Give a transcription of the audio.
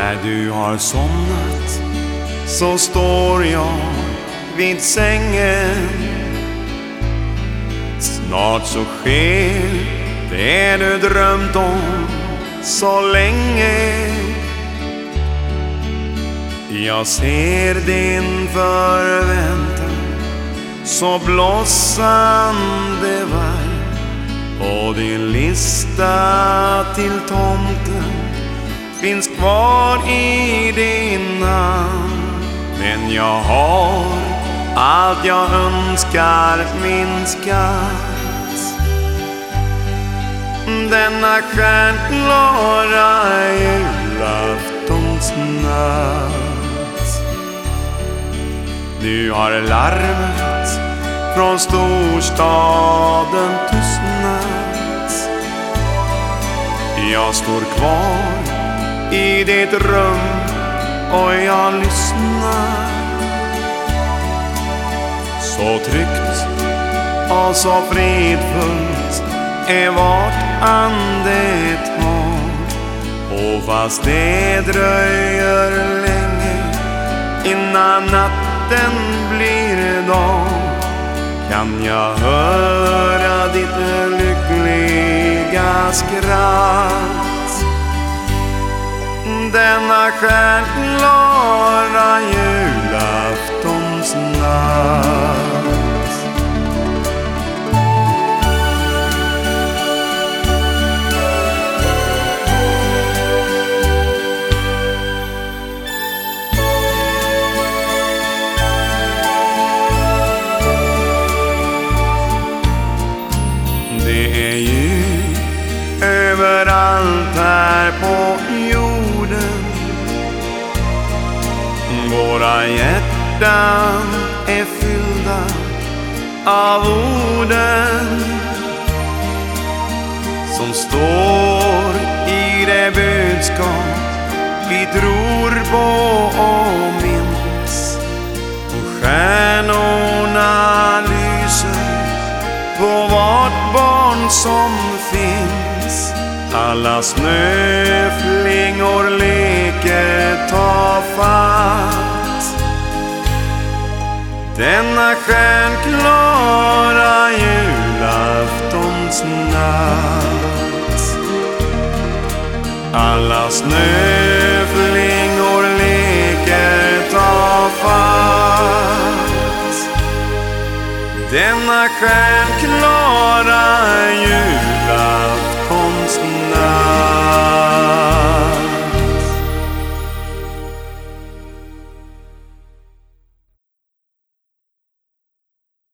När du har somnat så står jag vid sängen. Snart så sker det du drömt om så länge. Jag ser din förväntan så blossande varm på din lista till tomten finns kvar i din namn. Men jag har allt jag önskar minskat denna stjärnklara julaftonsnatt. Nu har larmet från storstaden tystnat. Jag står kvar i ditt rum och jag lyssnar. Så tryggt och så fridfullt är vårt andetag. Och fast det dröjer länge innan natten blir dag, kan jag höra ditt lyckliga skratt. Denna stjärnklara julaftonsnatt. Det är ju överallt här på jorden. Våra hjärtan är fyllda av orden som står i det budskap vi tror på och minns. Och stjärnorna lyser på vart barn som finns. Alla snöflingor leker tafatt denna stjärnklara julaftonsnatt. Alla snöflingor leker tafatt denna stjärnklara julaftonsnatt.